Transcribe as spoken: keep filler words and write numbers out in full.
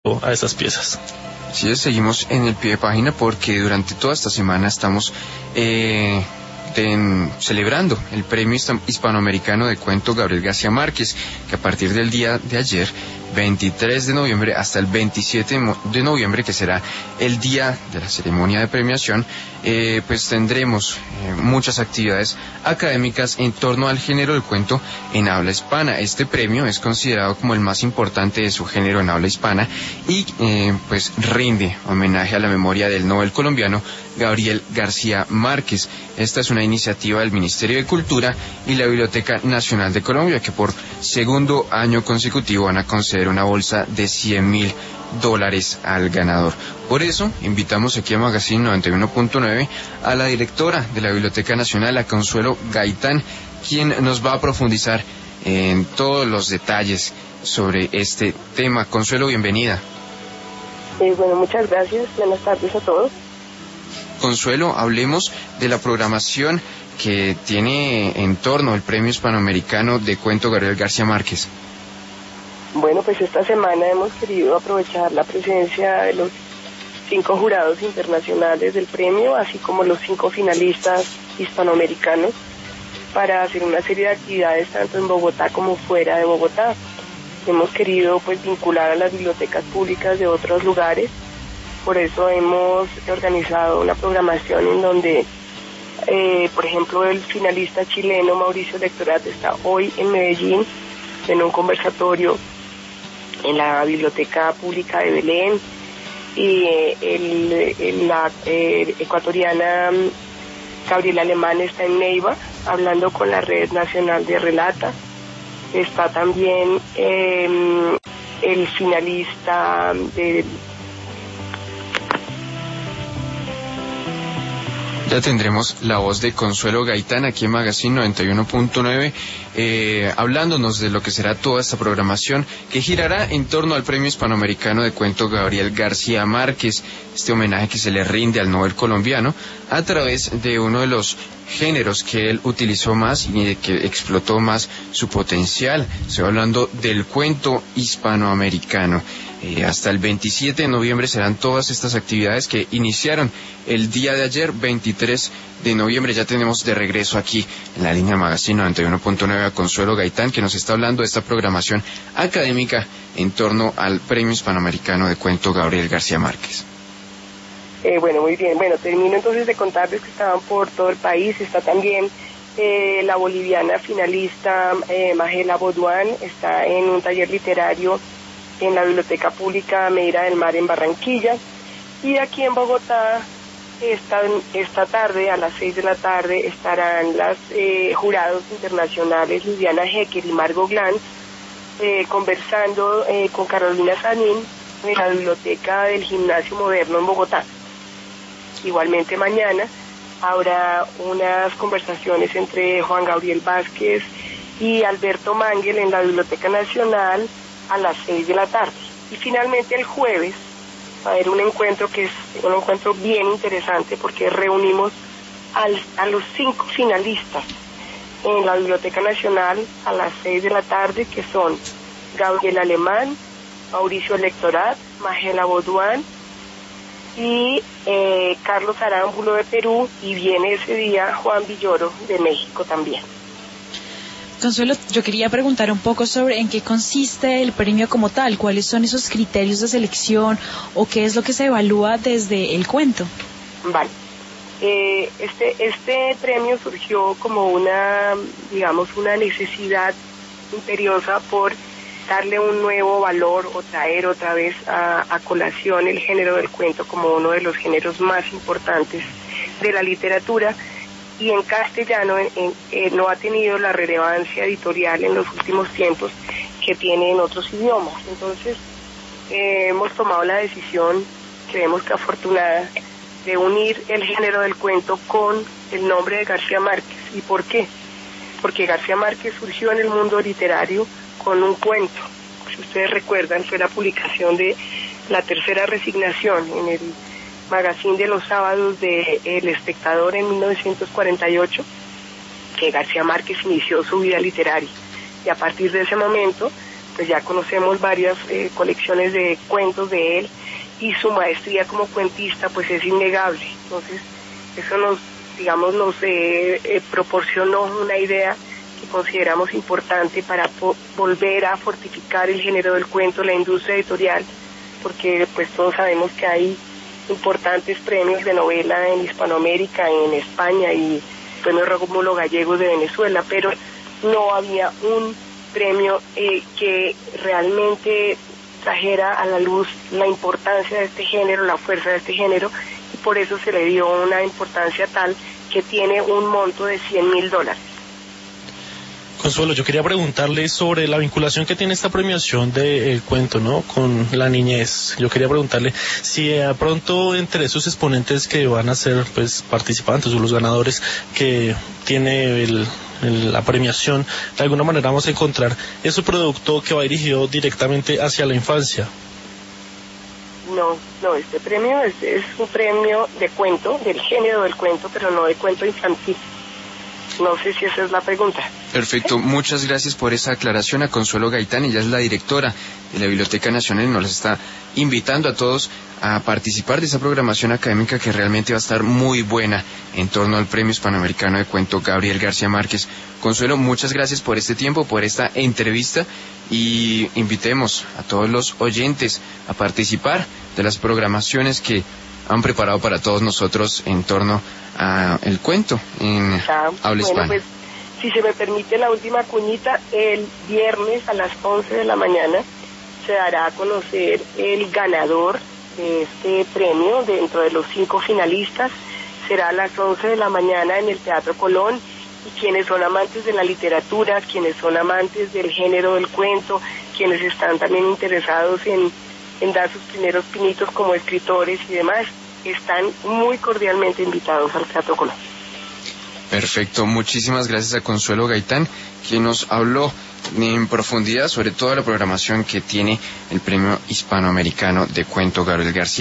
a esas piezas. Sí, seguimos en el pie de página porque durante toda esta semana estamos eh, ten, celebrando el Premio Hispanoamericano de Cuento Gabriel García Márquez, que a partir del día de ayer, veintitrés de noviembre, hasta el veintisiete de noviembre, que será el día de la ceremonia de premiación, eh, pues tendremos eh, muchas actividades académicas en torno al género del cuento en habla hispana. Este premio es considerado como el más importante de su género en habla hispana y eh, pues rinde homenaje a la memoria del Nobel colombiano Gabriel García Márquez. Esta es una iniciativa del Ministerio de Cultura y la Biblioteca Nacional de Colombia, que por segundo año consecutivo van a conceder una bolsa de cien mil dólares al ganador. Por eso invitamos aquí a Magazine noventa y uno punto nueve a la directora de la Biblioteca Nacional, a Consuelo Gaitán, quien nos va a profundizar en todos los detalles sobre este tema. Consuelo, bienvenida. Eh, bueno, muchas gracias. Buenas tardes a todos. Consuelo, hablemos de la programación que tiene en torno al Premio Hispanoamericano de Cuento Gabriel García Márquez. Bueno, pues esta semana hemos querido aprovechar la presencia de los cinco jurados internacionales del premio, así como los cinco finalistas hispanoamericanos, para hacer una serie de actividades tanto en Bogotá como fuera de Bogotá. Hemos querido pues vincular a las bibliotecas públicas de otros lugares. Por eso hemos organizado una programación en donde, eh, por ejemplo, el finalista chileno Mauricio Lectorat está hoy en Medellín en un conversatorio en la Biblioteca Pública de Belén, y eh, el, el, la eh, ecuatoriana Gabriela Alemán está en Neiva hablando con la Red Nacional de Relata. Está también eh, el finalista de... Ya tendremos la voz de Consuelo Gaitán aquí en Magazine noventa y uno punto nueve, eh, hablándonos de lo que será toda esta programación que girará en torno al Premio Hispanoamericano de Cuento Gabriel García Márquez, este homenaje que se le rinde al Nobel colombiano a través de uno de los géneros que él utilizó más y de que explotó más su potencial. Estoy hablando del cuento hispanoamericano. Eh, hasta el veintisiete de noviembre serán todas estas actividades que iniciaron el día de ayer, veintitrés de noviembre. Ya tenemos de regreso aquí en la línea Magazine noventa y uno punto nueve a Consuelo Gaitán, que nos está hablando de esta programación académica en torno al Premio Hispanoamericano de Cuento Gabriel García Márquez. Eh, bueno, muy bien. Bueno, termino entonces de contarles que estaban por todo el país. Está también eh, la boliviana finalista eh, Magela Boduán, está en un taller literario en la Biblioteca Pública Meira del Mar en Barranquilla. Y aquí en Bogotá, esta, esta tarde, a las seis de la tarde, estarán las eh, jurados internacionales Liliana Hecker y Margot Glantz eh, conversando eh, con Carolina Sanín en la Biblioteca del Gimnasio Moderno en Bogotá. Igualmente mañana habrá unas conversaciones entre Juan Gabriel Vázquez y Alberto Mangel en la Biblioteca Nacional a las seis de la tarde. Y finalmente el jueves va a haber un encuentro que es un encuentro bien interesante porque reunimos al, a los cinco finalistas en la Biblioteca Nacional a las seis de la tarde, que son Gabriel Alemán, Mauricio Lectorat, Magela Boduán y eh, Carlos Arámbulo de Perú, y viene ese día Juan Villoro de México también. Consuelo, yo quería preguntar un poco sobre en qué consiste el premio como tal, cuáles son esos criterios de selección o qué es lo que se evalúa desde el cuento. Vale, eh, este, este premio surgió como una, digamos, una necesidad imperiosa por darle un nuevo valor o traer otra vez a, a colación el género del cuento como uno de los géneros más importantes de la literatura, y en castellano en, en, eh, no ha tenido la relevancia editorial en los últimos tiempos que tiene en otros idiomas. Entonces eh, hemos tomado la decisión, creemos que afortunada, de unir el género del cuento con el nombre de García Márquez. ¿Y por qué? Porque García Márquez surgió en el mundo literario con un cuento. Si ustedes recuerdan, fue la publicación de La Tercera Resignación en el Magazine de los sábados de El Espectador en mil novecientos cuarenta y ocho, que García Márquez inició su vida literaria. Y a partir de ese momento pues ya conocemos varias eh, colecciones de cuentos de él, y su maestría como cuentista pues es innegable. Entonces eso nos, digamos, nos eh, eh, proporcionó una idea que consideramos importante para po- volver a fortificar el género del cuento, la industria editorial, porque pues todos sabemos que hay importantes premios de novela en Hispanoamérica, en España, y premio Rómulo Gallegos de Venezuela, pero no había un premio eh, que realmente trajera a la luz la importancia de este género, la fuerza de este género, y por eso se le dio una importancia tal que tiene un monto de cien mil dólares. Consuelo, yo quería preguntarle sobre la vinculación que tiene esta premiación del cuento, ¿no?, con la niñez. Yo quería preguntarle si de pronto entre esos exponentes que van a ser pues participantes o los ganadores que tiene el, el, la premiación, de alguna manera vamos a encontrar ese producto que va dirigido directamente hacia la infancia. No, no, este premio es, es un premio de cuento, del género del cuento, pero no de cuento infantil. No sé si esa es la pregunta. Perfecto, muchas gracias por esa aclaración a Consuelo Gaitán. Ella es la directora de la Biblioteca Nacional y nos está invitando a todos a participar de esa programación académica que realmente va a estar muy buena en torno al Premio Hispanoamericano de Cuento Gabriel García Márquez. Consuelo, muchas gracias por este tiempo, por esta entrevista, y invitemos a todos los oyentes a participar de las programaciones que han preparado para todos nosotros en torno a el cuento en ah, habla hispana. Bueno, pues, si se me permite la última cuñita, el viernes a las once de la mañana se dará a conocer el ganador de este premio dentro de los cinco finalistas. Será a las once de la mañana en el Teatro Colón, y quienes son amantes de la literatura, quienes son amantes del género del cuento, quienes están también interesados en en dar sus primeros pinitos como escritores y demás, están muy cordialmente invitados al Teatro Colón. Perfecto, muchísimas gracias a Consuelo Gaitán, quien nos habló en profundidad sobre toda la programación que tiene el Premio Hispanoamericano de Cuento Gabriel García